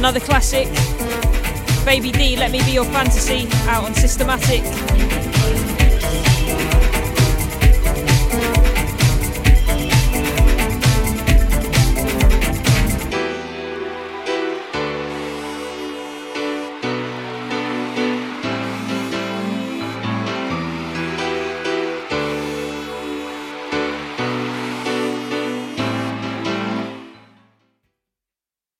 Another classic, Baby D, Let Me Be Your Fantasy, out on Systematic.